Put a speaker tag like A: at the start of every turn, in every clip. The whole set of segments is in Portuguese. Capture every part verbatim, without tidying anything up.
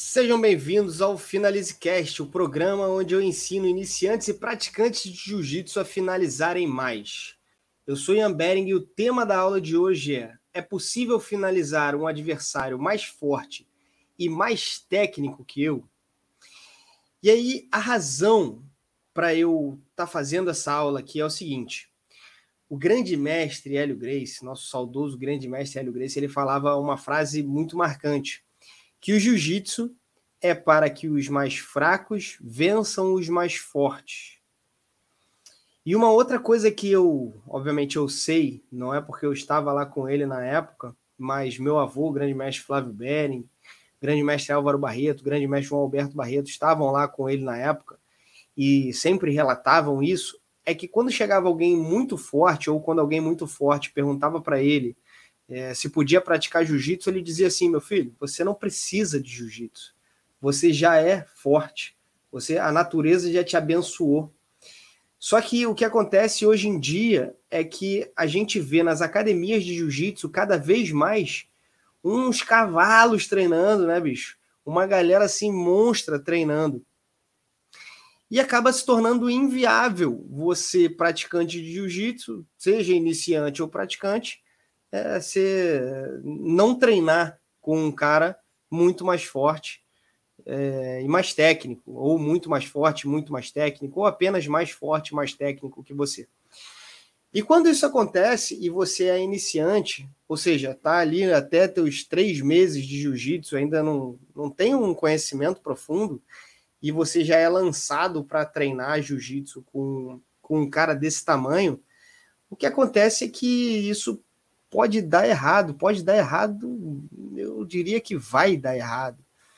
A: Sejam bem-vindos ao FinalizeCast, o programa onde eu ensino iniciantes e praticantes de jiu-jitsu a finalizarem mais. Eu sou Ian Bering e o tema da aula de hoje é: é possível finalizar um adversário mais forte e mais técnico que eu? E aí, a razão para eu estar tá fazendo essa aula aqui é o seguinte: o grande mestre Hélio Gracie, nosso saudoso grande mestre Hélio Gracie, ele falava uma frase muito marcante, que o jiu-jitsu é para que os mais fracos vençam os mais fortes. E uma outra coisa que eu, obviamente eu sei, não é porque eu estava lá com ele na época, mas meu avô, o grande mestre Flávio Bering, grande mestre Álvaro Barreto, grande mestre João Alberto Barreto, estavam lá com ele na época e sempre relatavam isso, é que quando chegava alguém muito forte, ou quando alguém muito forte perguntava para ele é, se podia praticar jiu-jitsu, ele dizia assim: meu filho, você não precisa de jiu-jitsu, você já é forte, você, a natureza já te abençoou. Só que o que acontece hoje em dia é que a gente vê nas academias de jiu-jitsu cada vez mais uns cavalos treinando, né, bicho? Uma galera assim monstra treinando. E acaba se tornando inviável você, praticante de jiu-jitsu, seja iniciante ou praticante, é, ser, não treinar com um cara muito mais forte é, e mais técnico, ou muito mais forte, muito mais técnico, ou apenas mais forte, mais técnico que você. E quando isso acontece e você é iniciante, ou seja, está ali até teus três meses de jiu-jitsu, ainda não, não tem um conhecimento profundo, e você já é lançado para treinar jiu-jitsu com, com um cara desse tamanho, o que acontece é que isso pode dar errado, pode dar errado, eu diria que vai dar errado.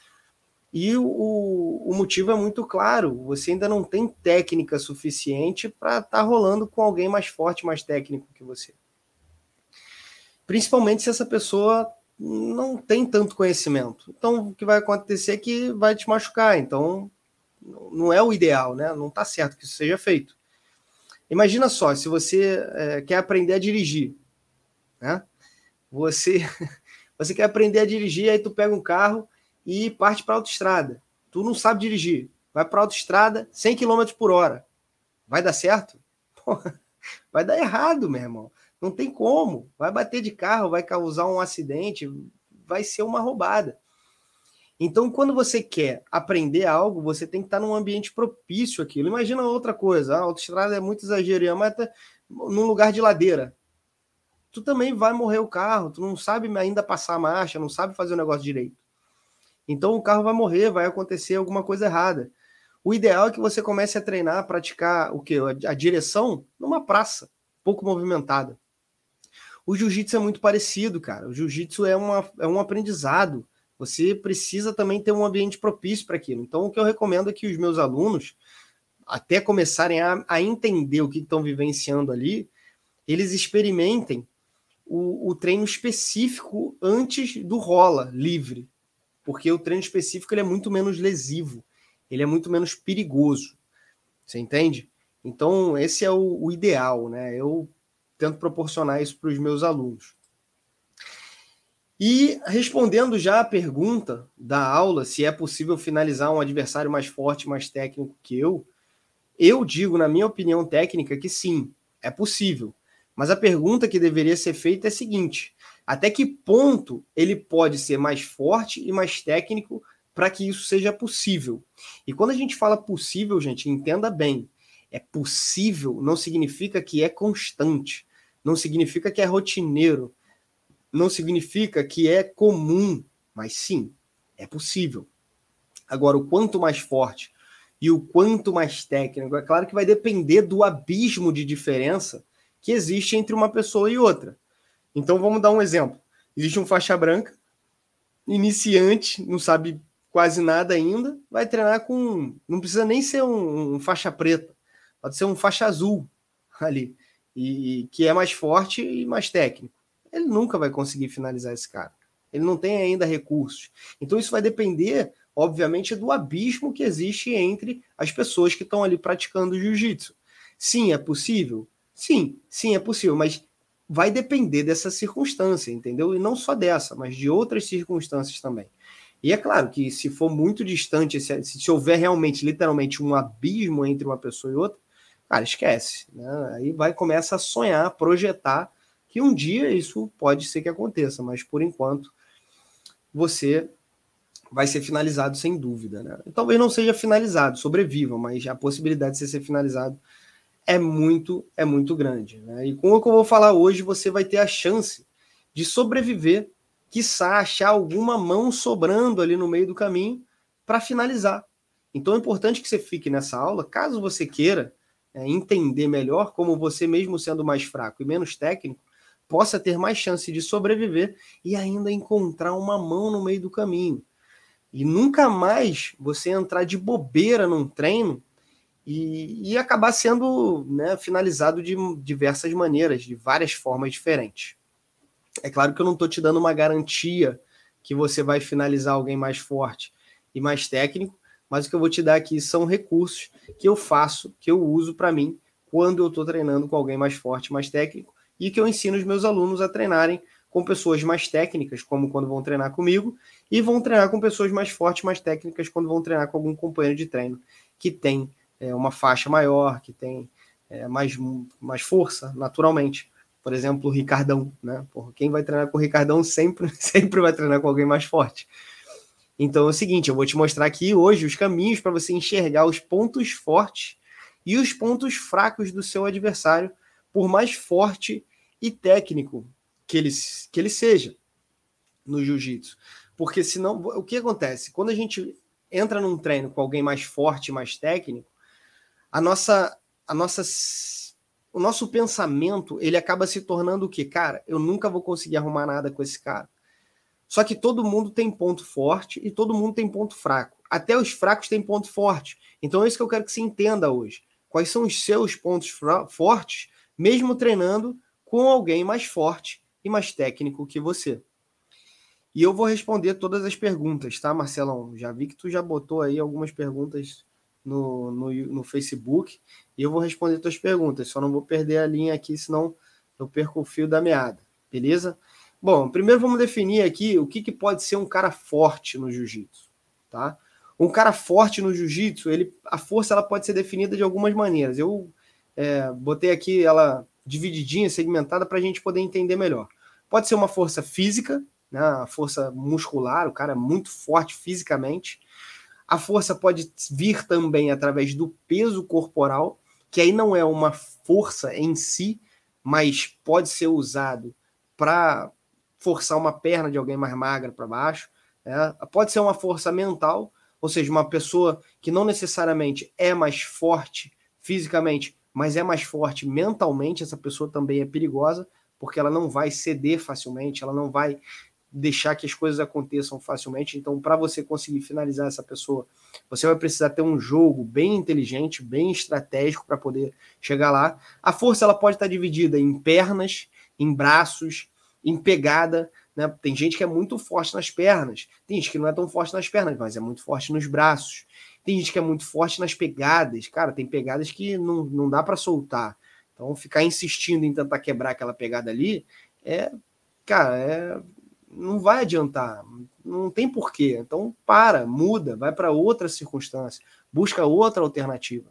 A: E o, o motivo é muito claro, você ainda não tem técnica suficiente para estar tá rolando com alguém mais forte, mais técnico que você. Principalmente se essa pessoa não tem tanto conhecimento. Então, o que vai acontecer é que vai te machucar. Então, não é o ideal, né? Não está certo que isso seja feito. Imagina só, se você é, quer aprender a dirigir, né? Você, você quer aprender a dirigir, aí tu pega um carro e parte para a autoestrada. Tu não sabe dirigir. Vai para a autoestrada cem quilômetros por hora. Vai dar certo? Porra, vai dar errado, meu irmão. Não tem como. Vai bater de carro, vai causar um acidente, vai ser uma roubada. Então, quando você quer aprender algo, você tem que estar num ambiente propício àquilo. Imagina outra coisa. A autoestrada é muito exagero, mas tá num lugar de ladeira. Tu também vai morrer o carro, tu não sabe ainda passar a marcha, não sabe fazer o negócio direito. Então o carro vai morrer, vai acontecer alguma coisa errada. O ideal é que você comece a treinar, a praticar o quê? A direção numa praça, pouco movimentada. O jiu-jitsu é muito parecido, cara. O jiu-jitsu é, uma, é um aprendizado. Você precisa também ter um ambiente propício para aquilo. Então o que eu recomendo é que os meus alunos, até começarem a, a entender o que estão vivenciando ali, eles experimentem O, o treino específico antes do rola livre, porque o treino específico ele é muito menos lesivo, ele é muito menos perigoso, você entende? Então esse é o, o ideal, né? Eu tento proporcionar isso para os meus alunos. E respondendo já a pergunta da aula, se é possível finalizar um adversário mais forte, mais técnico que eu, eu digo, na minha opinião técnica, que sim, é possível. Mas a pergunta que deveria ser feita é a seguinte: até que ponto ele pode ser mais forte e mais técnico para que isso seja possível? E quando a gente fala possível, gente, entenda bem, é possível não significa que é constante, não significa que é rotineiro, não significa que é comum, mas sim, é possível. Agora, o quanto mais forte e o quanto mais técnico, é claro que vai depender do abismo de diferença que existe entre uma pessoa e outra. Então vamos dar um exemplo. Existe um faixa branca, iniciante, não sabe quase nada ainda, vai treinar com... Não precisa nem ser um, um faixa preta, pode ser um faixa azul ali, e, que é mais forte e mais técnico. Ele nunca vai conseguir finalizar esse cara. Ele não tem ainda recursos. Então isso vai depender, obviamente, do abismo que existe entre as pessoas que estão ali praticando jiu-jitsu. Sim, é possível? Sim, sim, é possível, mas vai depender dessa circunstância, entendeu? E não só dessa, mas de outras circunstâncias também. E é claro que se for muito distante, se, se houver realmente, literalmente, um abismo entre uma pessoa e outra, cara, esquece. Né? Aí vai, começa a sonhar, projetar, que um dia isso pode ser que aconteça, mas por enquanto você vai ser finalizado sem dúvida. Né? Talvez não seja finalizado, sobreviva, mas a possibilidade de você ser finalizado é muito, é muito grande. Né? E com o que eu vou falar hoje, você vai ter a chance de sobreviver, quiçá achar alguma mão sobrando ali no meio do caminho para finalizar. Então é importante que você fique nessa aula, caso você queira é, entender melhor como você, mesmo sendo mais fraco e menos técnico, possa ter mais chance de sobreviver e ainda encontrar uma mão no meio do caminho. E nunca mais você entrar de bobeira num treino e, e acabar sendo, né, finalizado de diversas maneiras, de várias formas diferentes. É claro que eu não estou te dando uma garantia que você vai finalizar alguém mais forte e mais técnico, mas o que eu vou te dar aqui são recursos que eu faço, que eu uso para mim, quando eu estou treinando com alguém mais forte, mais técnico, e que eu ensino os meus alunos a treinarem com pessoas mais técnicas, como quando vão treinar comigo, e vão treinar com pessoas mais fortes, mais técnicas, quando vão treinar com algum companheiro de treino que tem é, uma faixa maior, que tem é, mais, mais força, naturalmente. Por exemplo, o Ricardão, né? Porra, quem vai treinar com o Ricardão sempre, sempre vai treinar com alguém mais forte. Então é o seguinte, eu vou te mostrar aqui hoje os caminhos para você enxergar os pontos fortes e os pontos fracos do seu adversário, por mais forte e técnico que ele, que ele seja no jiu-jitsu. Porque senão, o que acontece? Quando a gente entra num treino com alguém mais forte, mais técnico, a nossa, a nossa, o nosso pensamento, ele acaba se tornando o quê? Cara, eu nunca vou conseguir arrumar nada com esse cara. Só que todo mundo tem ponto forte e todo mundo tem ponto fraco. Até os fracos têm ponto forte. Então é isso que eu quero que você entenda hoje. Quais são os seus pontos fortes, mesmo treinando com alguém mais forte e mais técnico que você. E eu vou responder todas as perguntas, tá, Marcelão? Já vi que tu já botou aí algumas perguntas no, no, no Facebook e eu vou responder tuas perguntas. Só não vou perder a linha aqui, senão eu perco o fio da meada. Beleza? Bom, primeiro vamos definir aqui o que, que pode ser um cara forte no jiu-jitsu, tá? Um cara forte no jiu-jitsu, ele, a força ela pode ser definida de algumas maneiras. Eu é, botei aqui ela divididinha, segmentada, para a gente poder entender melhor. Pode ser uma força física, né, a força muscular, o cara é muito forte fisicamente. A força pode vir também através do peso corporal, que aí não é uma força em si, mas pode ser usado para forçar uma perna de alguém mais magra para baixo. Né? Pode ser uma força mental, ou seja, uma pessoa que não necessariamente é mais forte fisicamente, mas é mais forte mentalmente. Essa pessoa também é perigosa, porque ela não vai ceder facilmente, ela não vai deixar que as coisas aconteçam facilmente. Então, para você conseguir finalizar essa pessoa, você vai precisar ter um jogo bem inteligente, bem estratégico para poder chegar lá. A força ela pode estar dividida em pernas, em braços, em pegada. Né? Tem gente que é muito forte nas pernas, tem gente que não é tão forte nas pernas, mas é muito forte nos braços. Tem gente que é muito forte nas pegadas. Cara, tem pegadas que não, não dá para soltar. Então, ficar insistindo em tentar quebrar aquela pegada ali é, cara, é não vai adiantar, não tem porquê. Então para, muda, vai para outra circunstância, busca outra alternativa.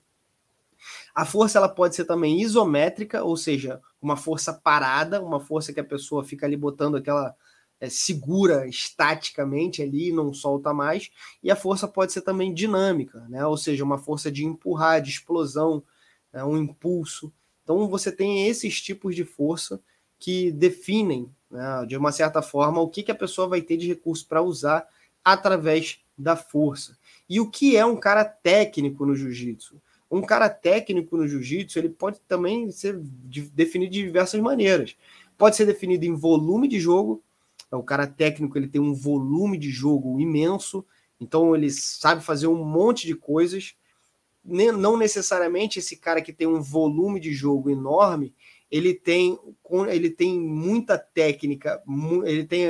A: A força ela pode ser também isométrica, ou seja, uma força parada, uma força que a pessoa fica ali botando aquela é, segura estaticamente ali e não solta mais. E a força pode ser também dinâmica, né? Ou seja, uma força de empurrar, de explosão, né? Um impulso. Então você tem esses tipos de força que definem, né, de uma certa forma, o que, que a pessoa vai ter de recurso para usar através da força. E o que é um cara técnico no jiu-jitsu? Um cara técnico no jiu-jitsu, ele pode também ser definido de diversas maneiras. Pode ser definido em volume de jogo. O cara técnico ele tem um volume de jogo imenso, então ele sabe fazer um monte de coisas. Não necessariamente esse cara que tem um volume de jogo enorme, ele tem, ele tem muita técnica, ele tem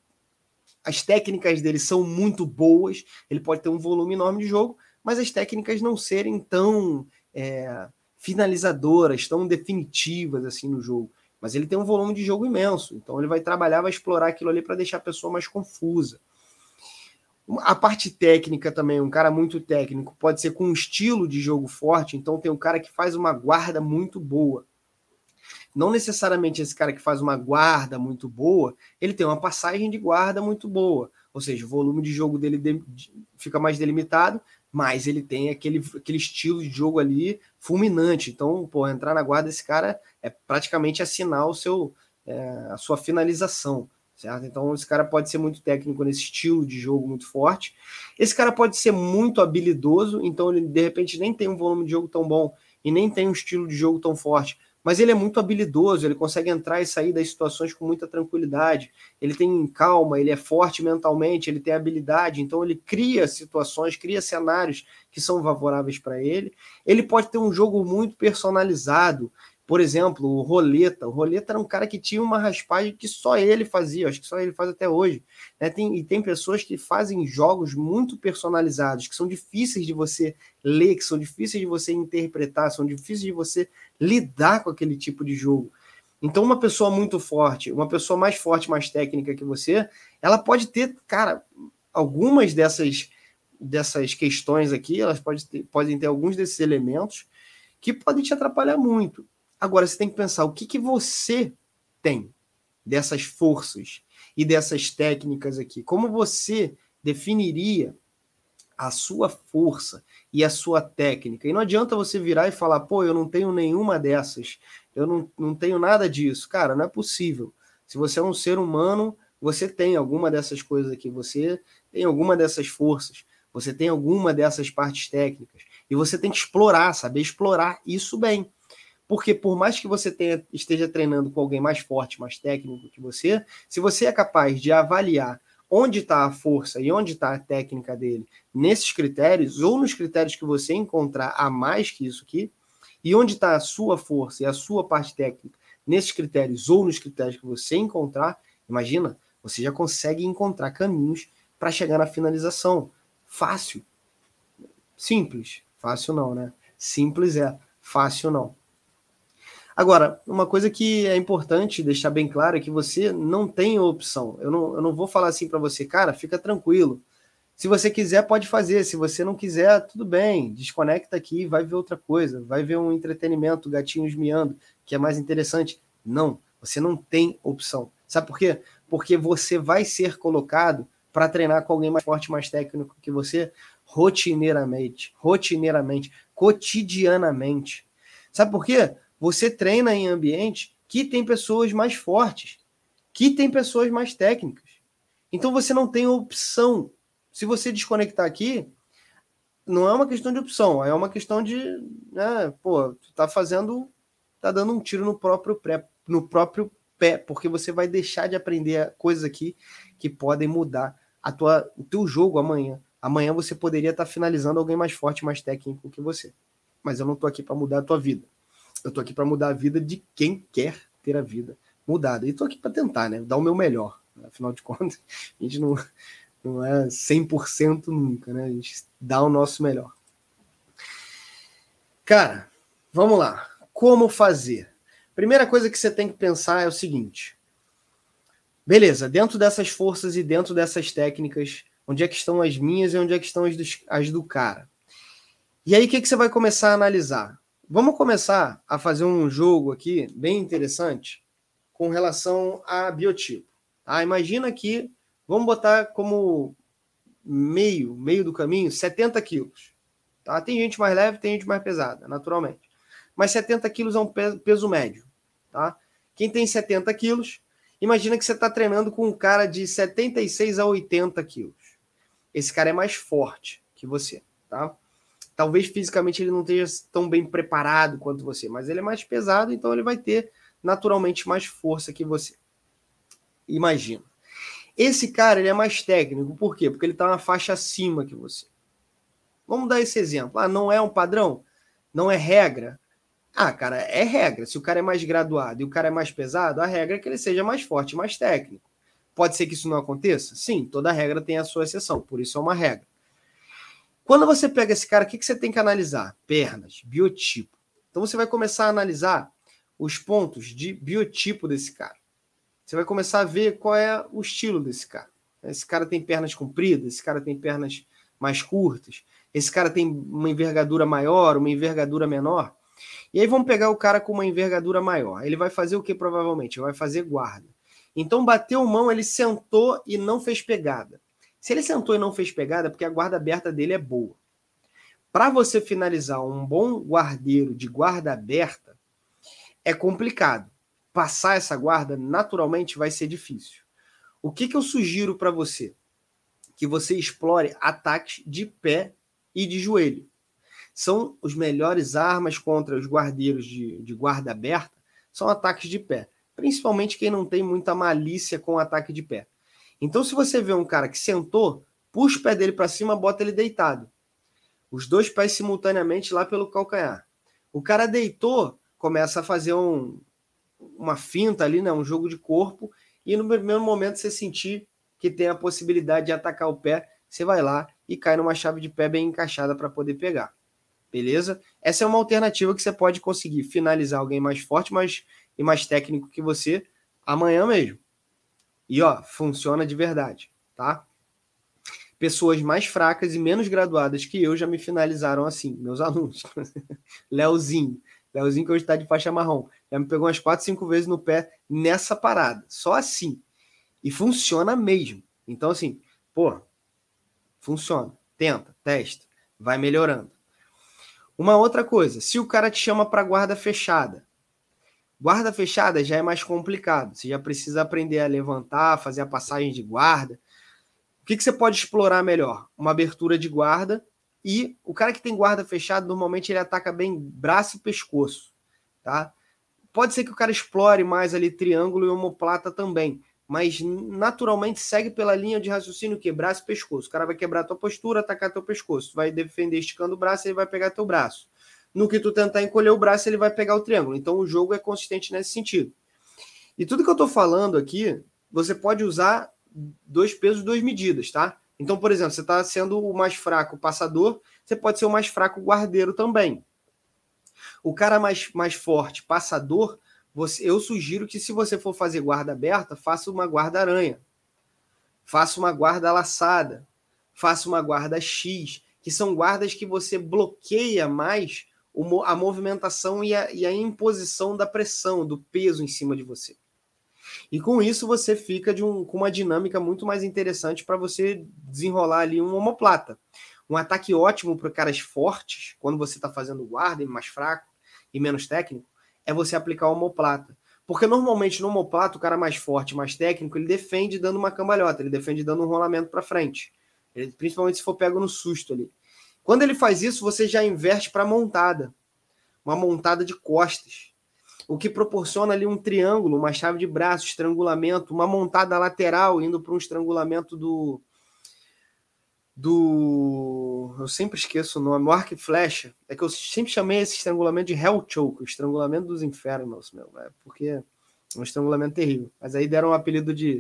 A: as técnicas dele são muito boas, ele pode ter um volume enorme de jogo, mas as técnicas não serem tão é, finalizadoras, tão definitivas assim no jogo. Mas ele tem um volume de jogo imenso, então ele vai trabalhar, vai explorar aquilo ali para deixar a pessoa mais confusa. A parte técnica também, um cara muito técnico, pode ser com um estilo de jogo forte, então tem um cara que faz uma guarda muito boa. Não necessariamente esse cara que faz uma guarda muito boa, ele tem uma passagem de guarda muito boa, ou seja, o volume de jogo dele de, de, fica mais delimitado, mas ele tem aquele, aquele estilo de jogo ali fulminante. Então, pô, entrar na guarda desse cara é praticamente assinar o seu, é, a sua finalização. Certo? Então, esse cara pode ser muito técnico nesse estilo de jogo muito forte. Esse cara pode ser muito habilidoso, então ele de repente nem tem um volume de jogo tão bom e nem tem um estilo de jogo tão forte, mas ele é muito habilidoso, ele consegue entrar e sair das situações com muita tranquilidade, ele tem calma, ele é forte mentalmente, ele tem habilidade, então ele cria situações, cria cenários que são favoráveis para ele. Ele pode ter um jogo muito personalizado. Por exemplo, o Roleta. O Roleta era um cara que tinha uma raspagem que só ele fazia, acho que só ele faz até hoje. Né? Tem, e tem pessoas que fazem jogos muito personalizados, que são difíceis de você ler, que são difíceis de você interpretar, são difíceis de você lidar com aquele tipo de jogo. Então, uma pessoa muito forte, uma pessoa mais forte, mais técnica que você, ela pode ter, cara, algumas dessas, dessas questões aqui, elas pode ter, podem ter alguns desses elementos que podem te atrapalhar muito. Agora, você tem que pensar o que, que você tem dessas forças e dessas técnicas aqui. Como você definiria a sua força e a sua técnica? E não adianta você virar e falar, pô, eu não tenho nenhuma dessas, eu não, não tenho nada disso. Cara, não é possível. Se você é um ser humano, você tem alguma dessas coisas aqui, você tem alguma dessas forças, você tem alguma dessas partes técnicas. E você tem que explorar, saber explorar isso bem. Porque por mais que você tenha, esteja treinando com alguém mais forte, mais técnico que você, se você é capaz de avaliar onde está a força e onde está a técnica dele nesses critérios, ou nos critérios que você encontrar a mais que isso aqui, e onde está a sua força e a sua parte técnica nesses critérios ou nos critérios que você encontrar, imagina, você já consegue encontrar caminhos para chegar na finalização. Fácil. Simples. Fácil não, né? Simples é. Fácil não. Agora, uma coisa que é importante deixar bem claro é que você não tem opção. Eu não, eu não vou falar assim para você, cara, fica tranquilo. Se você quiser, pode fazer. Se você não quiser, tudo bem. Desconecta aqui e vai ver outra coisa. Vai ver um entretenimento, gatinhos miando, que é mais interessante. Não, você não tem opção. Sabe por quê? Porque você vai ser colocado para treinar com alguém mais forte, mais técnico que você, rotineiramente, rotineiramente, cotidianamente. Sabe por quê? Você treina em ambiente que tem pessoas mais fortes, que tem pessoas mais técnicas. Então você não tem opção. Se você desconectar aqui, não é uma questão de opção, é uma questão de, né, pô, tu tá fazendo, tá dando um tiro no próprio pé, no próprio pé, porque você vai deixar de aprender coisas aqui que podem mudar a tua, o teu jogo amanhã. Amanhã você poderia estar finalizando alguém mais forte, mais técnico que você. Mas eu não tô aqui para mudar a tua vida. Eu tô aqui para mudar a vida de quem quer ter a vida mudada. E tô aqui para tentar, né? Dar o meu melhor. Afinal de contas, a gente não, não é cem por cento nunca, né? A gente dá o nosso melhor. Cara, vamos lá. Como fazer? Primeira coisa que você tem que pensar é o seguinte. Beleza, dentro dessas forças e dentro dessas técnicas, onde é que estão as minhas e onde é que estão as do, as do cara? E aí, o que, que você vai começar a analisar? Vamos começar a fazer um jogo aqui bem interessante com relação a biotipo. Tá? Imagina que, vamos botar como meio, meio do caminho, setenta quilos. Tá? Tem gente mais leve, tem gente mais pesada, naturalmente. Mas setenta quilos é um peso médio. Tá? Quem tem setenta quilos, imagina que você está treinando com um cara de setenta e seis a oitenta quilos. Esse cara é mais forte que você. Tá? Talvez fisicamente ele não esteja tão bem preparado quanto você, mas ele é mais pesado, então ele vai ter naturalmente mais força que você. Imagina. Esse cara ele é mais técnico, por quê? Porque ele está na faixa acima que você. Vamos dar esse exemplo. Ah, não é um padrão? Não é regra? Ah, cara, é regra. Se o cara é mais graduado e o cara é mais pesado, a regra é que ele seja mais forte, mais técnico. Pode ser que isso não aconteça? Sim, toda regra tem a sua exceção, por isso é uma regra. Quando você pega esse cara, o que você tem que analisar? Pernas, biotipo. Então você vai começar a analisar os pontos de biotipo desse cara. Você vai começar a ver qual é o estilo desse cara. Esse cara tem pernas compridas, esse cara tem pernas mais curtas, esse cara tem uma envergadura maior, uma envergadura menor. E aí vamos pegar o cara com uma envergadura maior. Ele vai fazer o que provavelmente? Ele vai fazer guarda. Então bateu mão, ele sentou e não fez pegada. Se ele sentou e não fez pegada, é porque a guarda aberta dele é boa. Para você finalizar um bom guardeiro de guarda aberta, é complicado. Passar essa guarda, naturalmente, vai ser difícil. O que, que eu sugiro para você? Que você explore ataques de pé e de joelho. São os melhores armas contra os guardeiros de, de guarda aberta, são ataques de pé. Principalmente quem não tem muita malícia com o ataque de pé. Então, se você vê um cara que sentou, puxa o pé dele para cima, bota ele deitado. Os dois pés simultaneamente lá pelo calcanhar. O cara deitou, começa a fazer um, uma finta ali, né, um jogo de corpo, e no primeiro momento você sentir que tem a possibilidade de atacar o pé, você vai lá e cai numa chave de pé bem encaixada para poder pegar. Beleza? Essa é uma alternativa que você pode conseguir finalizar alguém mais forte mais, e mais técnico que você amanhã mesmo. E ó, funciona de verdade, tá? Pessoas mais fracas e menos graduadas que eu já me finalizaram assim, meus alunos. Leozinho, Leozinho que hoje está de faixa marrom, já me pegou umas quatro, cinco vezes no pé nessa parada, só assim. E funciona mesmo. Então assim, pô, funciona. Tenta, testa, vai melhorando. Uma outra coisa, se o cara te chama para guarda fechada, guarda fechada já é mais complicado. Você já precisa aprender a levantar, fazer a passagem de guarda. O que, que você pode explorar melhor? Uma abertura de guarda. E o cara que tem guarda fechada, normalmente ele ataca bem braço e pescoço. Tá? Pode ser que o cara explore mais ali triângulo e omoplata também. Mas naturalmente segue pela linha de raciocínio que braço e pescoço. O cara vai quebrar a tua postura, atacar teu pescoço. Tu vai defender esticando o braço, ele vai pegar teu braço. No que tu tentar encolher o braço, ele vai pegar o triângulo. Então o jogo é consistente nesse sentido. E tudo que eu estou falando aqui, você pode usar dois pesos, duas medidas, tá? Então, por exemplo, você está sendo o mais fraco passador, você pode ser o mais fraco guardeiro também. O cara mais, mais forte passador, você, eu sugiro que se você for fazer guarda aberta, faça uma guarda aranha. Faça uma guarda laçada. Faça uma guarda X, que são guardas que você bloqueia mais a movimentação e a, e a imposição da pressão, do peso em cima de você. E com isso você fica de um, com uma dinâmica muito mais interessante para você desenrolar ali um omoplata. Um ataque ótimo para caras fortes, quando você está fazendo guarda e mais fraco e menos técnico, é você aplicar o omoplata. Porque normalmente no omoplata, o cara mais forte, mais técnico, ele defende dando uma cambalhota, ele defende dando um rolamento para frente. Ele, principalmente se for pego no susto ali. Quando ele faz isso, você já inverte para montada. Uma montada de costas. O que proporciona ali um triângulo, uma chave de braço, estrangulamento, uma montada lateral, indo para um estrangulamento do... do... Eu sempre esqueço o nome, o arco e flecha. É que eu sempre chamei esse estrangulamento de Hell Choke, o estrangulamento dos infernos, meu, é porque é um estrangulamento terrível. Mas aí deram um apelido de...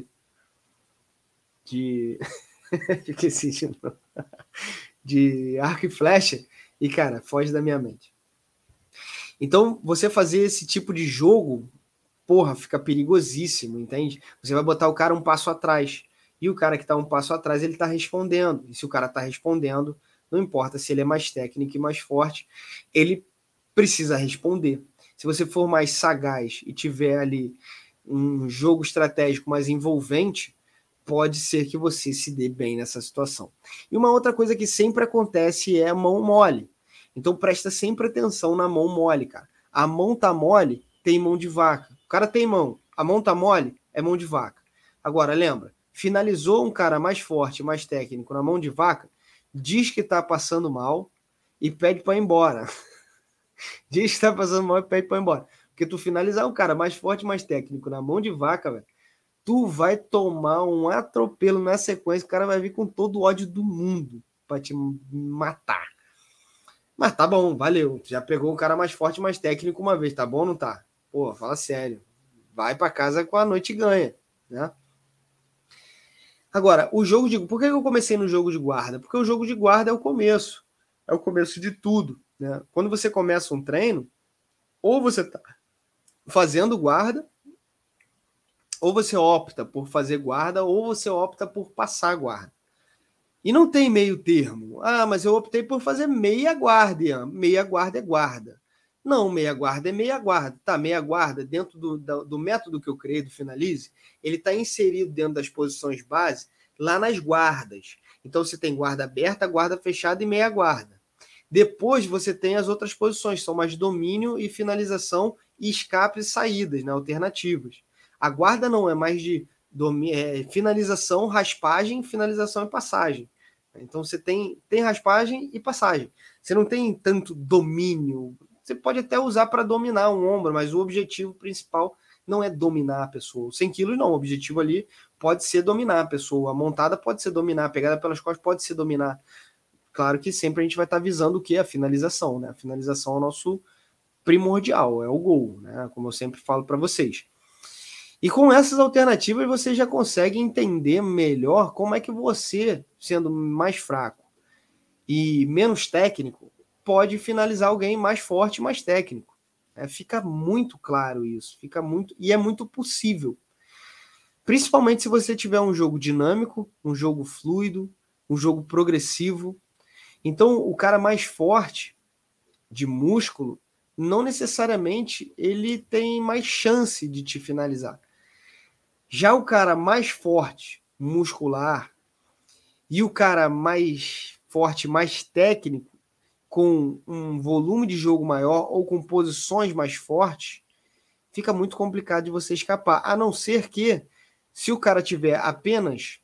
A: de... esqueci de novo. De arco e flecha, e, cara, foge da minha mente. Então, você fazer esse tipo de jogo, porra, fica perigosíssimo, entende? Você vai botar o cara um passo atrás, e o cara que está um passo atrás, ele está respondendo. E se o cara está respondendo, não importa se ele é mais técnico e mais forte, ele precisa responder. Se você for mais sagaz e tiver ali um jogo estratégico mais envolvente, pode ser que você se dê bem nessa situação. E uma outra coisa que sempre acontece é a mão mole. Então presta sempre atenção na mão mole, cara. A mão tá mole, tem mão de vaca. O cara tem mão, a mão tá mole, é mão de vaca. Agora, lembra, finalizou um cara mais forte, mais técnico na mão de vaca, diz que tá passando mal e pede para ir embora. Diz que tá passando mal e pede para ir embora. Porque tu finalizar um cara mais forte, mais técnico na mão de vaca, velho, tu vai tomar um atropelo na sequência, o cara vai vir com todo o ódio do mundo para te matar. Mas tá bom, valeu. Já pegou o cara mais forte, mais técnico uma vez, tá bom ou não tá? Pô, fala sério. Vai para casa com a noite e ganha, né? Agora, o jogo de... Por que eu comecei no jogo de guarda? Porque o jogo de guarda é o começo. É o começo de tudo, né? Quando você começa um treino, ou você tá fazendo guarda, ou você opta por fazer guarda, ou você opta por passar guarda. E não tem meio termo. Ah, mas eu optei por fazer meia guarda, Ian. Meia guarda é guarda. Não, meia guarda é meia guarda. Tá, meia guarda, dentro do, do, do método que eu criei do Finalize, ele está inserido dentro das posições base, lá nas guardas. Então você tem guarda aberta, guarda fechada e meia guarda. Depois você tem as outras posições, são mais domínio e finalização e escape e saídas, né, alternativas. A guarda não é mais de domi- é, finalização, raspagem, finalização e passagem. Então você tem, tem raspagem e passagem. Você não tem tanto domínio. Você pode até usar para dominar um ombro, mas o objetivo principal não é dominar a pessoa. cem quilos não, o objetivo ali pode ser dominar a pessoa. A montada pode ser dominar, a pegada pelas costas pode ser dominar. Claro que sempre a gente vai estar visando o que? A finalização, né? A finalização é o nosso primordial, é o gol, né? Como eu sempre falo para vocês. E com essas alternativas você já consegue entender melhor como é que você, sendo mais fraco e menos técnico, pode finalizar alguém mais forte e mais técnico. É, fica muito claro isso, fica muito e é muito possível. Principalmente se você tiver um jogo dinâmico, um jogo fluido, um jogo progressivo. Então, o cara mais forte de músculo, não necessariamente ele tem mais chance de te finalizar. Já o cara mais forte, muscular, e o cara mais forte, mais técnico, com um volume de jogo maior ou com posições mais fortes, fica muito complicado de você escapar. A não ser que, se o cara tiver apenas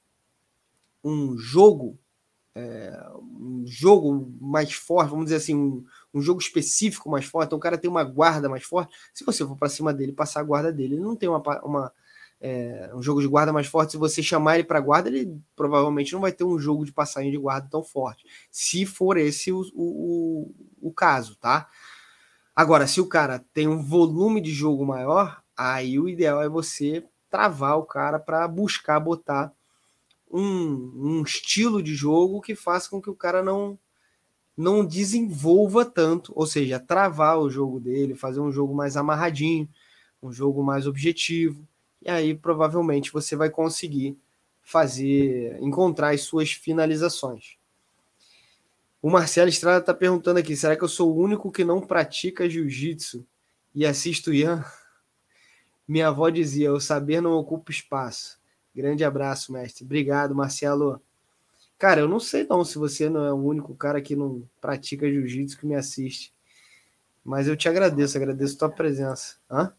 A: um jogo, é, um jogo mais forte, vamos dizer assim, um, um jogo específico mais forte, então o cara tem uma guarda mais forte, se você for para cima dele, passar a guarda dele, ele não tem uma, uma É, um jogo de guarda mais forte, se você chamar ele para guarda, ele provavelmente não vai ter um jogo de passagem de guarda tão forte. Se for esse o, o, o caso, tá? Agora, se o cara tem um volume de jogo maior, aí o ideal é você travar o cara para buscar botar um, um estilo de jogo que faça com que o cara não, não desenvolva tanto, ou seja, travar o jogo dele, fazer um jogo mais amarradinho, um jogo mais objetivo. E aí provavelmente você vai conseguir fazer, encontrar as suas finalizações. O Marcelo Estrada está perguntando aqui, será que eu sou o único que não pratica jiu-jitsu e assisto Ian? Minha avó dizia, o saber não ocupa espaço. Grande abraço, mestre. Obrigado, Marcelo. Cara, eu não sei não se você não é o único cara que não pratica jiu-jitsu que me assiste. Mas eu te agradeço, agradeço a tua presença. Hã?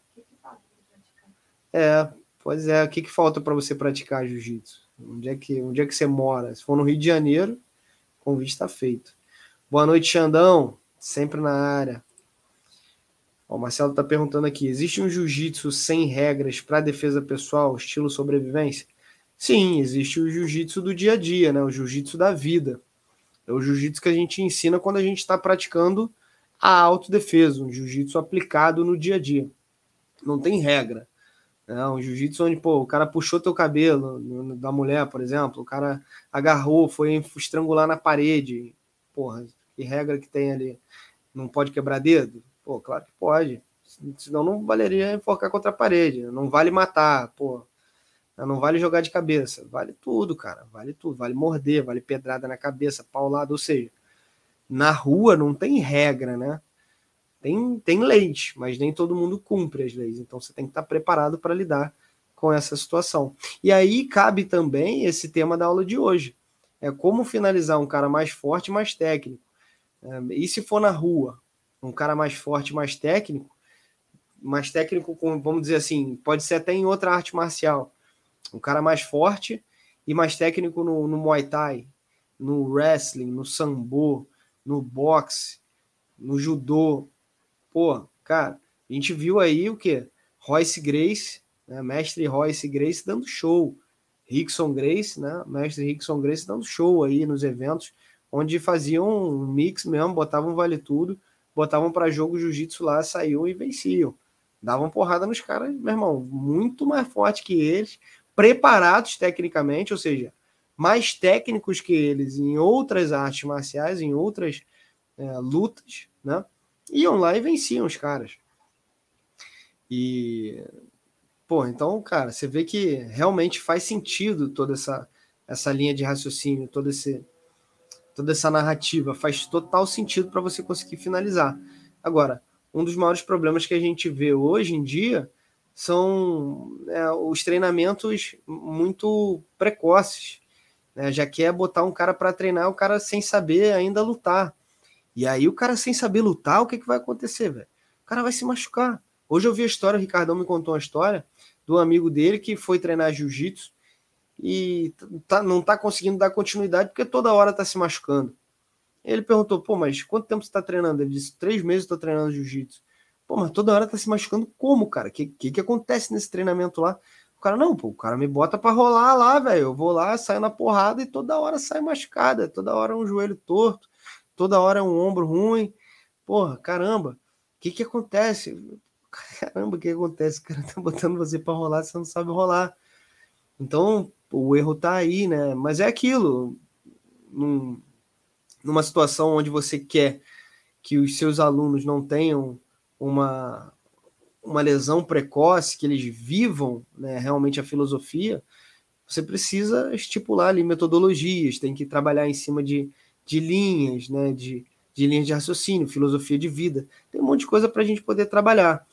A: É, pois é. O que, que falta para você praticar jiu-jitsu? Onde é que, onde é que você mora? Se for no Rio de Janeiro, o convite está feito. Boa noite, Xandão. Sempre na área. Ó, o Marcelo está perguntando aqui: existe um jiu-jitsu sem regras para defesa pessoal, estilo sobrevivência? Sim, existe o jiu-jitsu do dia a dia, né? O jiu-jitsu da vida. É o jiu-jitsu que a gente ensina quando a gente está praticando a autodefesa, um jiu-jitsu aplicado no dia a dia. Não tem regra. É um jiu-jitsu onde, pô, o cara puxou teu cabelo da mulher, por exemplo, o cara agarrou, foi estrangular na parede. Porra, que regra que tem ali? Não pode quebrar dedo? Pô, claro que pode. Senão não valeria enforcar contra a parede. Não vale matar, pô. Não vale jogar de cabeça. Vale tudo, cara. Vale tudo. Vale morder, vale pedrada na cabeça, paulada. Ou seja, na rua não tem regra, né? Tem, tem leis, mas nem todo mundo cumpre as leis. Então você tem que estar preparado para lidar com essa situação. E aí cabe também esse tema da aula de hoje. É como finalizar um cara mais forte, mais técnico. E se for na rua, um cara mais forte, mais técnico, mais técnico, com, vamos dizer assim, pode ser até em outra arte marcial. Um cara mais forte e mais técnico no, no Muay Thai, no wrestling, no sambo, no boxe, no judô. Pô, cara, a gente viu aí o quê? Royce Gracie, né? Mestre Royce Gracie dando show. Rickson Gracie, né? Mestre Rickson Gracie dando show aí nos eventos, onde faziam um mix mesmo, botavam vale tudo, botavam para jogo jiu-jitsu lá, saíam e venciam. Davam porrada nos caras, meu irmão, muito mais forte que eles, preparados tecnicamente, ou seja, mais técnicos que eles em outras artes marciais, em outras é, lutas, né? Iam lá e venciam os caras. E Pô, então, cara, você vê que realmente faz sentido toda essa, essa linha de raciocínio, todo esse, toda essa narrativa, faz total sentido para você conseguir finalizar. Agora, um dos maiores problemas que a gente vê hoje em dia são é, os treinamentos muito precoces, né? Já quer botar um cara para treinar, o cara sem saber ainda lutar. E aí o cara sem saber lutar, o que, que vai acontecer, velho? O cara vai se machucar. Hoje eu vi a história, o Ricardão me contou uma história de um amigo dele que foi treinar jiu-jitsu e tá, não tá conseguindo dar continuidade porque toda hora tá se machucando. Ele perguntou, pô, mas quanto tempo você tá treinando? Ele disse, três meses eu tô treinando jiu-jitsu. Pô, mas toda hora tá se machucando como, cara? O que, que que acontece nesse treinamento lá? O cara, não, pô, o cara me bota pra rolar lá, velho. Eu vou lá, saio na porrada e toda hora sai machucada. Toda hora um joelho torto, toda hora um ombro ruim. Porra, caramba, o que que acontece? Caramba, o que acontece? O cara tá botando você pra rolar, você não sabe rolar. Então, o erro tá aí, né? Mas é aquilo. Num, numa situação onde você quer que os seus alunos não tenham uma, uma lesão precoce, que eles vivam, né, realmente a filosofia, você precisa estipular ali metodologias, tem que trabalhar em cima de, de linhas, né, de, de linhas de raciocínio, filosofia de vida. Tem um monte de coisa para a gente poder trabalhar.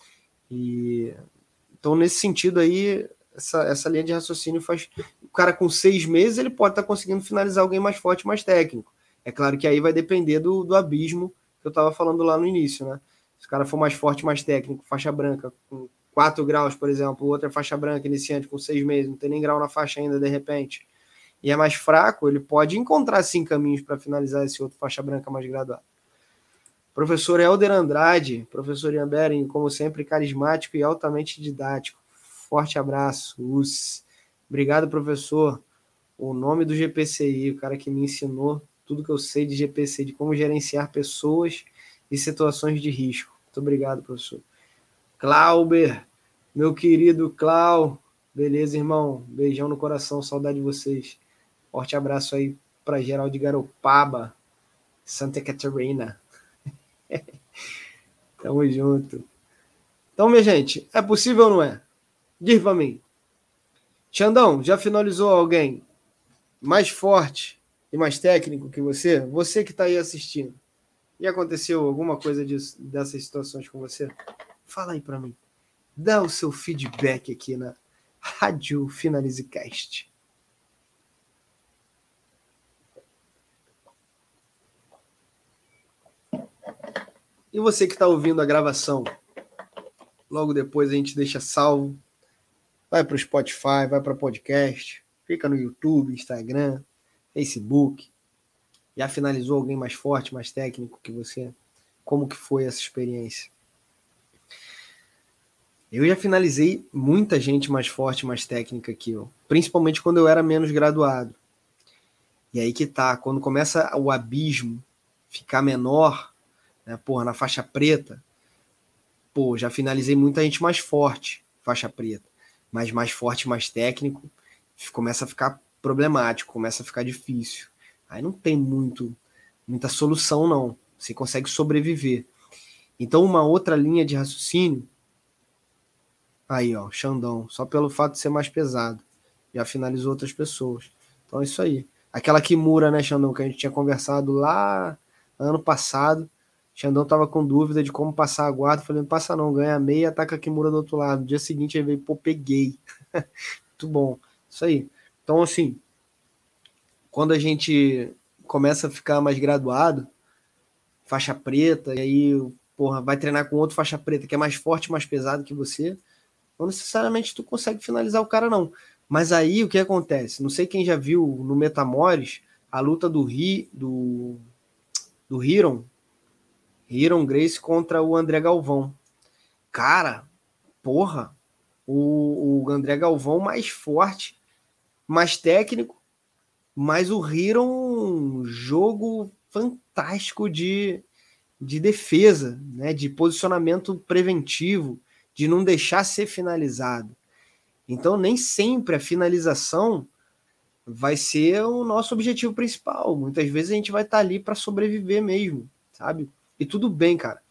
A: E, então, nesse sentido aí, essa, essa linha de raciocínio faz... O cara com seis meses, ele pode estar tá conseguindo finalizar alguém mais forte, mais técnico. É claro que aí vai depender do, do abismo que eu estava falando lá no início, né? Se o cara for mais forte, mais técnico, faixa branca, com quatro graus, por exemplo, outra faixa branca iniciante com seis meses, não tem nem grau na faixa ainda, de repente, e é mais fraco, ele pode encontrar, sim, caminhos para finalizar esse outro faixa branca mais graduado. Professor Helder Andrade, professor Ian Bering, como sempre, carismático e altamente didático. Forte abraço, Us. Obrigado, professor. O nome do G P C I, o cara que me ensinou tudo que eu sei de G P C I, de como gerenciar pessoas e situações de risco. Muito obrigado, professor. Clauber, meu querido Clau. Beleza, irmão? Beijão no coração, saudade de vocês. Forte abraço aí para geral de Garopaba, Santa Catarina. Tamo junto. Então, minha gente, é possível ou não é? Diz pra mim. Xandão, já finalizou alguém mais forte e mais técnico que você? Você que tá aí assistindo. E aconteceu alguma coisa disso, dessas situações com você? Fala aí pra mim. Dá o seu feedback aqui na Rádio FinalizeCast. E você que está ouvindo a gravação, logo depois a gente deixa salvo, vai para o Spotify, vai para podcast, fica no YouTube, Instagram, Facebook. Já finalizou alguém mais forte, mais técnico que você? Como que foi essa experiência? Eu já finalizei muita gente mais forte, mais técnica que eu, principalmente quando eu era menos graduado. E aí que tá, quando começa o abismo ficar menor, né, porra, na faixa preta, pô, já finalizei muita gente mais forte, faixa preta, mas mais forte, mais técnico, começa a ficar problemático, começa a ficar difícil. Aí não tem muito, muita solução, não. Você consegue sobreviver. Então, uma outra linha de raciocínio, aí, ó, Xandão, só pelo fato de ser mais pesado, já finalizou outras pessoas. Então é isso aí. Aquela Kimura, né, Xandão, que a gente tinha conversado lá ano passado, Xandão tava com dúvida de como passar a guarda. Falei, não passa não, ganha meia e ataca a Kimura do outro lado. No dia seguinte ele veio, pô, peguei. Muito bom. Isso aí. Então, assim, quando a gente começa a ficar mais graduado, faixa preta, e aí, porra, vai treinar com outro faixa preta que é mais forte, mais pesado que você, não necessariamente tu consegue finalizar o cara, não. Mas aí, o que acontece? Não sei quem já viu no Metamores a luta do Ri, do, do Hiron, Hiron Grace contra o André Galvão. Cara, porra, o, o André Galvão mais forte, mais técnico, mas o Hiron um jogo fantástico de, de defesa, né, de posicionamento preventivo, de não deixar ser finalizado. Então, nem sempre a finalização vai ser o nosso objetivo principal. Muitas vezes a gente vai estar ali para sobreviver mesmo, sabe? E tudo bem, cara.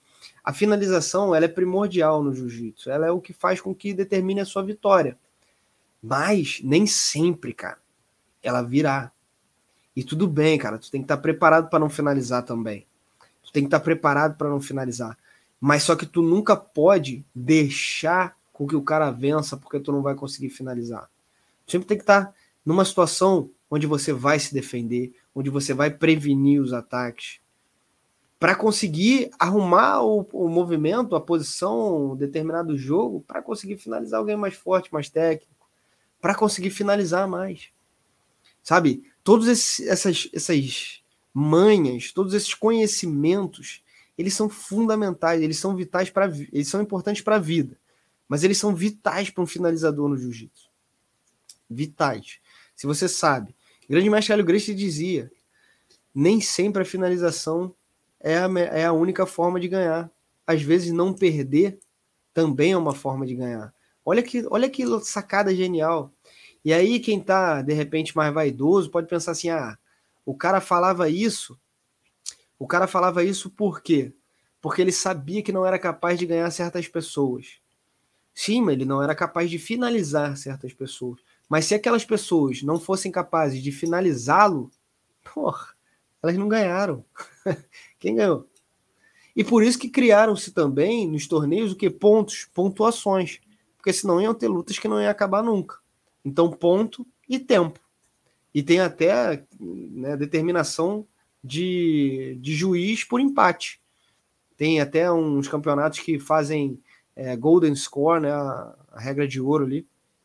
A: A finalização, ela é primordial no jiu-jitsu. Ela é o que faz com que determine a sua vitória. Mas nem sempre, cara, ela virá. E tudo bem, cara. Tu tem que estar preparado para não finalizar também. Tu tem que estar preparado para não finalizar. Mas só que tu nunca pode deixar com que o cara vença porque tu não vai conseguir finalizar. Tu sempre tem que estar numa situação onde você vai se defender, onde você vai prevenir os ataques, para conseguir arrumar o, o movimento, a posição, um determinado jogo, para conseguir finalizar alguém mais forte, mais técnico, para conseguir finalizar mais. Sabe? Todas essas, essas manhas, todos esses conhecimentos, eles são fundamentais, eles são vitais para, eles são importantes para a vida, mas eles são vitais para um finalizador no jiu-jitsu. Vitais. Se você sabe, o grande mestre Hélio Gracie dizia, nem sempre a finalização é a, é a única forma de ganhar. Às vezes não perder também é uma forma de ganhar. Olha que, olha que sacada genial. E aí quem tá, de repente, mais vaidoso pode pensar assim, ah, o cara falava isso, o cara falava isso por quê? Porque ele sabia que não era capaz de ganhar certas pessoas. Sim, mas ele não era capaz de finalizar certas pessoas. Mas se aquelas pessoas não fossem capazes de finalizá-lo, porra, elas não ganharam. Quem ganhou? E por isso que criaram-se também nos torneios o que? Pontos, pontuações. Porque senão iam ter lutas que não iam acabar nunca. Então, ponto e tempo. E tem até, né, determinação de, de juiz por empate. Tem até uns campeonatos que fazem é, golden score, né, a, a regra de ouro ali.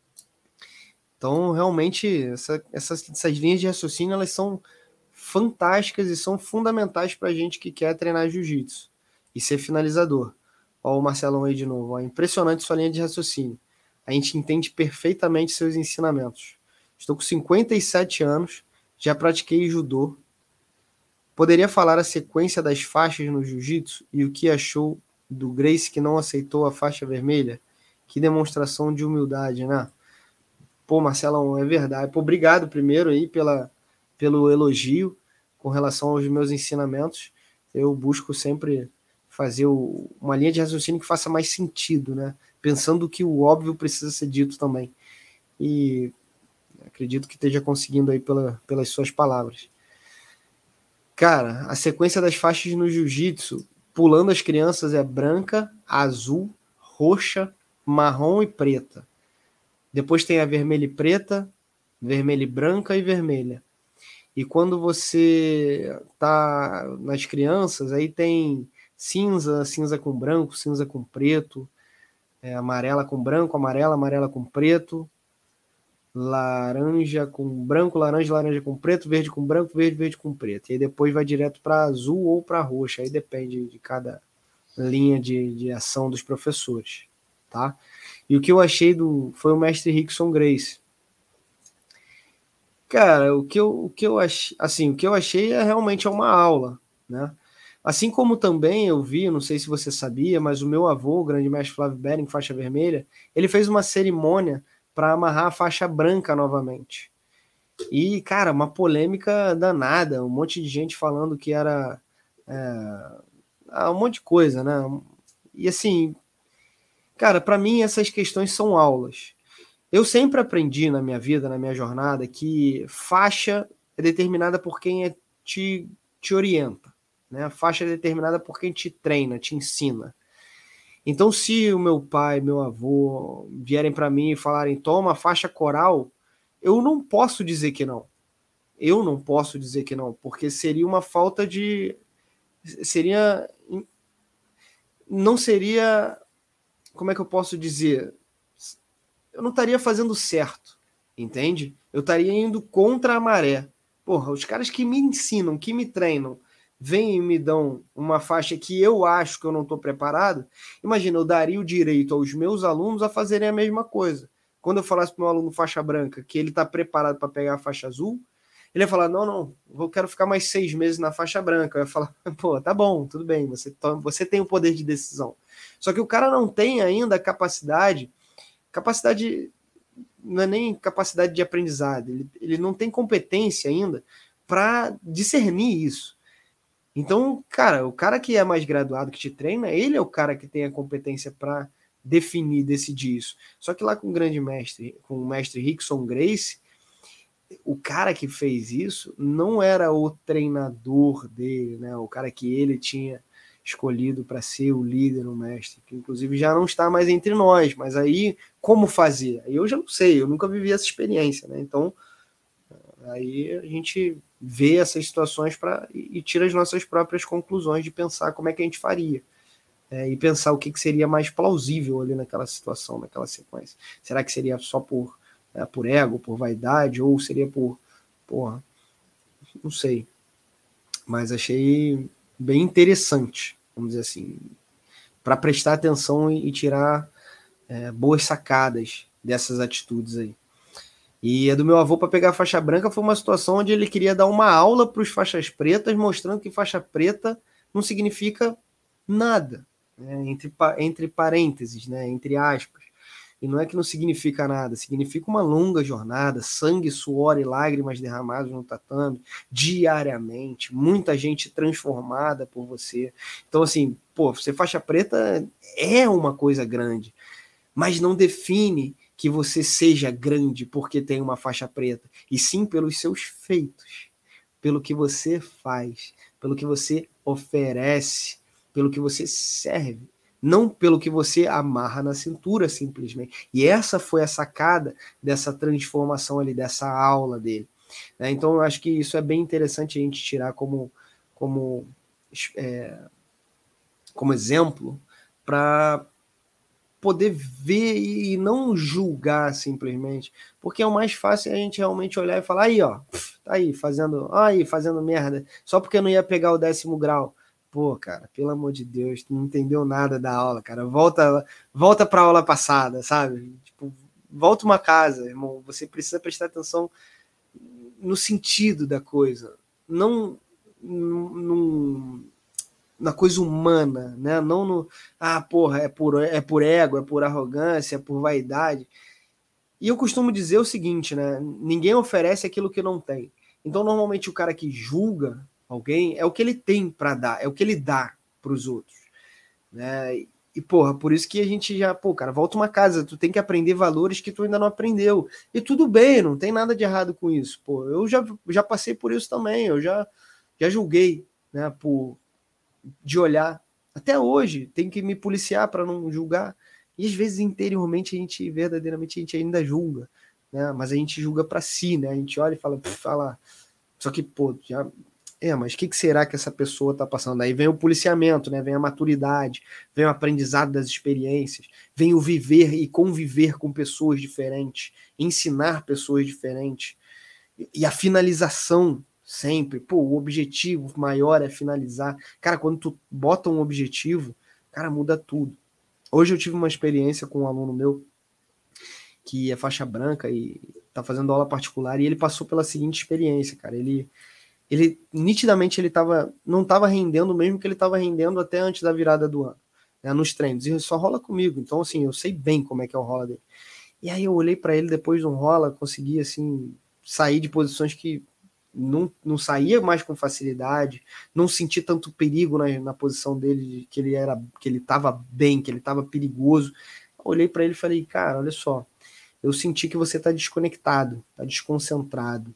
A: Então, realmente, essa, essas, essas linhas de raciocínio, elas são fantásticas e são fundamentais para a gente que quer treinar jiu-jitsu e ser finalizador. Olha o Marcelão aí de novo. Ó, impressionante sua linha de raciocínio. A gente entende perfeitamente seus ensinamentos. Estou com cinquenta e sete anos, já pratiquei judô. Poderia falar a sequência das faixas no jiu-jitsu e o que achou do Gracie que não aceitou a faixa vermelha? Que demonstração de humildade, né? Pô, Marcelão, é verdade. Pô, obrigado primeiro aí pela, pelo elogio com relação aos meus ensinamentos. Eu busco sempre fazer o, uma linha de raciocínio que faça mais sentido, né? Pensando que o óbvio precisa ser dito também. E acredito que esteja conseguindo aí pela, pelas suas palavras. Cara, a sequência das faixas no jiu-jitsu, pulando as crianças, é branca, azul, roxa, marrom e preta. Depois tem a vermelha e preta, vermelha e branca e vermelha. E quando você tá nas crianças, aí tem cinza, cinza com branco, cinza com preto, é, amarela com branco, amarela, amarela com preto, laranja com branco, laranja, laranja com preto, verde com branco, verde, verde com preto. E aí depois vai direto para azul ou para roxa, aí depende de cada linha de, de ação dos professores, tá? E o que eu achei do foi o mestre Rickson Gracie. Cara, o que eu, o que eu achei, assim, o que eu achei é realmente uma aula, né? Assim como também eu vi, não sei se você sabia, mas o meu avô, o grande mestre Flávio Bering, faixa vermelha, ele fez uma cerimônia para amarrar a faixa branca novamente. E, cara, uma polêmica danada, um monte de gente falando que era é, um monte de coisa, né? E assim, cara, para mim essas questões são aulas. Eu sempre aprendi na minha vida, na minha jornada, que faixa é determinada por quem é, te, te orienta. Né? A faixa é determinada por quem te treina, te ensina. Então, se o meu pai, meu avô vierem para mim e falarem, toma faixa coral, eu não posso dizer que não. Eu não posso dizer que não, porque seria uma falta de... Seria... Não seria... Como é que eu posso dizer? Eu não estaria fazendo certo, entende? Eu estaria indo contra a maré. Porra, os caras que me ensinam, que me treinam, vêm e me dão uma faixa que eu acho que eu não estou preparado, imagina, eu daria o direito aos meus alunos a fazerem a mesma coisa. Quando eu falasse para o meu aluno faixa branca que ele está preparado para pegar a faixa azul, ele ia falar, não, não, eu quero ficar mais seis meses na faixa branca. Eu ia falar, pô, tá bom, tudo bem, você, você tem o poder de decisão. Só que o cara não tem ainda a capacidade, capacidade não é nem capacidade de aprendizado, ele, ele não tem competência ainda para discernir isso. Então, cara, o cara que é mais graduado, que te treina, ele é o cara que tem a competência para definir, decidir isso. Só que lá com o grande mestre, com o mestre Rickson Gracie, o cara que fez isso não era o treinador dele, né? O cara que ele tinha escolhido para ser o líder, o mestre, que inclusive já não está mais entre nós. Mas aí, como fazer? Aí eu já não sei, eu nunca vivi essa experiência, né? Então, aí a gente vê essas situações pra, e tira as nossas próprias conclusões de pensar como é que a gente faria. É, e pensar o que, que seria mais plausível ali naquela situação, naquela sequência. Será que seria só por, é, por ego, por vaidade, ou seria por, porra, não sei. Mas achei bem interessante, vamos dizer assim, para prestar atenção e, e tirar é, boas sacadas dessas atitudes aí. E a do meu avô para pegar a faixa branca foi uma situação onde ele queria dar uma aula para os faixas pretas, mostrando que faixa preta não significa nada, né? entre, entre parênteses, né? Entre aspas. E não é que não significa nada, significa uma longa jornada, sangue, suor e lágrimas derramados no tatame, diariamente, muita gente transformada por você. Então, assim, pô, ser faixa preta é uma coisa grande, mas não define que você seja grande porque tem uma faixa preta, e sim pelos seus feitos, pelo que você faz, pelo que você oferece, pelo que você serve, não pelo que você amarra na cintura simplesmente. E essa foi a sacada dessa transformação ali, dessa aula dele. Então eu acho que isso é bem interessante a gente tirar como, como, é, como exemplo para poder ver e não julgar simplesmente, porque é o mais fácil a gente realmente olhar e falar, aí ó, tá aí fazendo, aí fazendo merda, só porque não ia pegar o décimo grau. Pô, cara, pelo amor de Deus, tu não entendeu nada da aula, cara, volta, volta pra aula passada, sabe? Tipo, volta uma casa, irmão, você precisa prestar atenção no sentido da coisa, não num, na coisa humana, né? Não no, ah, porra, é por, é por ego, é por arrogância, é por vaidade. E eu costumo dizer o seguinte, né? Ninguém oferece aquilo que não tem. Então, normalmente, o cara que julga alguém é o que ele tem para dar, é o que ele dá para os outros, né? E, porra, por isso que a gente já, pô, cara, volta uma casa, tu tem que aprender valores que tu ainda não aprendeu. E tudo bem, não tem nada de errado com isso. Pô, eu já, já passei por isso também, eu já, já julguei, né, por, de olhar. Até hoje, tem que me policiar para não julgar. E às vezes interiormente a gente, verdadeiramente, a gente ainda julga, né? Mas a gente julga para si, né? A gente olha e fala, fala, só que, pô, já. É, mas o que, que será que essa pessoa está passando? Aí vem o policiamento, né? Vem a maturidade, vem o aprendizado das experiências, vem o viver e conviver com pessoas diferentes, ensinar pessoas diferentes. E a finalização sempre, pô, o objetivo maior é finalizar. Cara, quando tu bota um objetivo, cara, muda tudo. Hoje eu tive uma experiência com um aluno meu que é faixa branca e tá fazendo aula particular e ele passou pela seguinte experiência, cara. Ele, ele nitidamente ele tava, não estava rendendo o mesmo que ele estava rendendo até antes da virada do ano, né, nos treinos. E só rola comigo. Então, assim, eu sei bem como é que é o rola dele. E aí eu olhei para ele depois de um rola, consegui, assim, sair de posições que não, não saía mais com facilidade, não senti tanto perigo na, na posição dele, que ele era, que ele estava bem, que ele estava perigoso. Olhei para ele e falei, cara, olha só, eu senti que você está desconectado, está desconcentrado,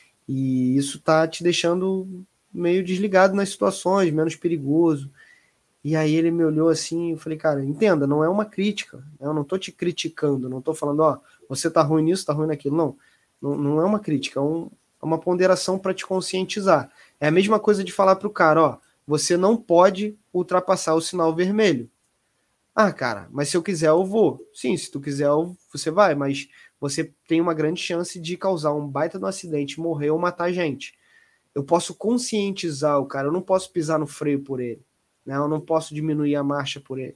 A: e isso está te deixando meio desligado nas situações, menos perigoso. E aí ele me olhou assim e eu falei, cara, entenda, não é uma crítica, né? Eu não tô te criticando, não tô falando, ó, você tá ruim nisso, tá ruim naquilo, não. Não, não é uma crítica, é, um, é uma ponderação para te conscientizar. É a mesma coisa de falar pro cara, ó, você não pode ultrapassar o sinal vermelho. Ah, cara, mas se eu quiser eu vou. Sim, se tu quiser você vai, mas você tem uma grande chance de causar um baita no acidente, morrer ou matar gente. Eu posso conscientizar o cara, eu não posso pisar no freio por ele, né? Eu não posso diminuir a marcha por ele.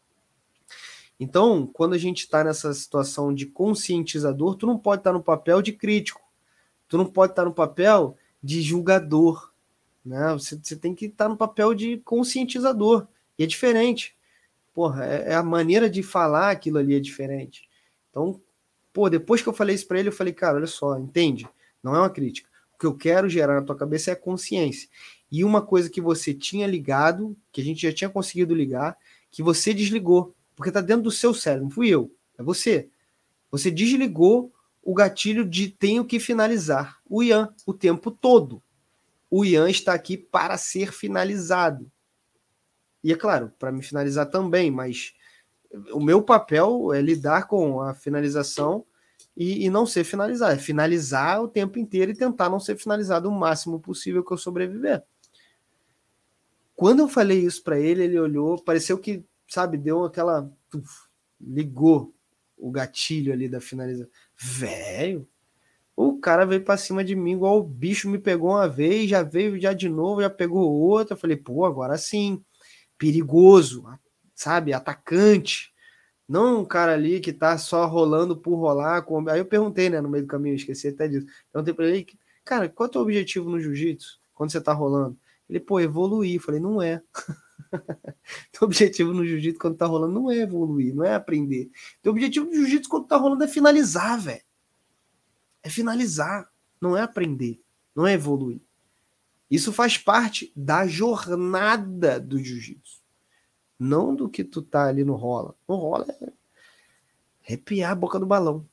A: Então, quando a gente está nessa situação de conscientizador, tu não pode estar tá no papel de crítico, tu não pode estar tá no papel de julgador, né? Você, você tem que estar tá no papel de conscientizador, e é diferente. Porra, é, é a maneira de falar aquilo ali é diferente. Então, pô, depois que eu falei isso para ele, eu falei, cara, olha só, entende? Não é uma crítica. O que eu quero gerar na tua cabeça é consciência. e uma coisa que você tinha ligado, que a gente já tinha conseguido ligar, que você desligou, porque está dentro do seu cérebro, não fui eu, é você. Você desligou o gatilho de tenho que finalizar. O Ian, o tempo todo. O Ian está aqui para ser finalizado. E é claro, para me finalizar também, mas o meu papel é lidar com a finalização e, e não ser finalizado. É finalizar o tempo inteiro e tentar não ser finalizado o máximo possível que eu sobreviver. Quando eu falei isso para ele, ele olhou, pareceu que, sabe, deu aquela... Uf, ligou o gatilho ali da finalização. Velho, o cara veio pra cima de mim igual o bicho me pegou uma vez, já veio já de novo, já pegou outra. Eu falei, pô, agora sim. Perigoso, sabe? Atacante. Não um cara ali que tá só rolando por rolar. Com... Aí eu perguntei, né, no meio do caminho, esqueci até disso. Perguntei pra ele, cara, qual é o teu objetivo no jiu-jitsu quando você tá rolando? Ele, pô, evoluir. Eu falei, não é. Teu objetivo no jiu-jitsu quando tá rolando não é evoluir, não é aprender. Teu objetivo no jiu-jitsu quando tá rolando é finalizar, velho. É finalizar, não é aprender, não é evoluir. Isso faz parte da jornada do jiu-jitsu. Não do que tu tá ali no rola. No rola é arrepiar a boca do balão.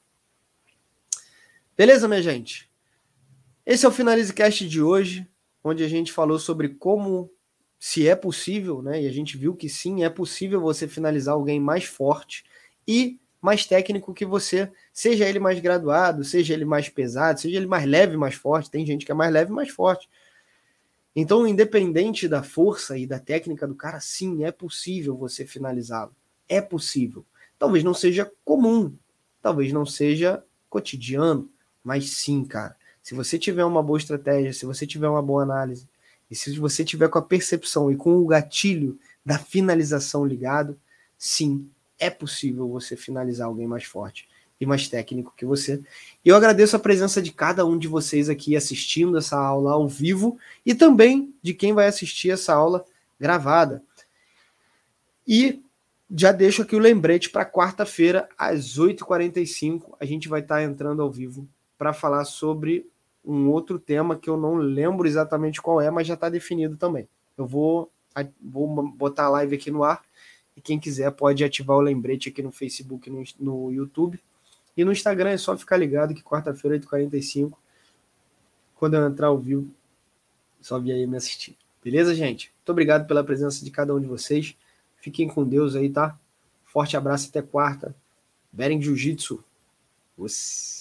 A: Beleza, minha gente? Esse é o FinalizeCast de hoje, onde a gente falou sobre como, se é possível, né? E a gente viu que sim, é possível você finalizar alguém mais forte e mais técnico que você, seja ele mais graduado, seja ele mais pesado, seja ele mais leve, mais forte. Tem gente que é mais leve e mais forte. Então, independente da força e da técnica do cara, sim, é possível você finalizá-lo. É possível. Talvez não seja comum, talvez não seja cotidiano, mas sim, cara. Se você tiver uma boa estratégia, se você tiver uma boa análise, e se você tiver com a percepção e com o gatilho da finalização ligado, sim, é possível você finalizar alguém mais forte e mais técnico que você. E eu agradeço a presença de cada um de vocês aqui assistindo essa aula ao vivo e também de quem vai assistir essa aula gravada. E já deixo aqui o lembrete para quarta-feira, às oito e quarenta e cinco, a gente vai estar entrando ao vivo para falar sobre um outro tema que eu não lembro exatamente qual é, mas já está definido também. Eu vou, vou botar a live aqui no ar e quem quiser pode ativar o lembrete aqui no Facebook e no, no YouTube. E no Instagram é só ficar ligado que quarta-feira, oito e quarenta e cinco, quando eu entrar ao vivo, só vir aí me assistir. Beleza, gente? Muito obrigado pela presença de cada um de vocês. Fiquem com Deus aí, tá? Forte abraço até quarta. Bering Jiu-Jitsu. Os...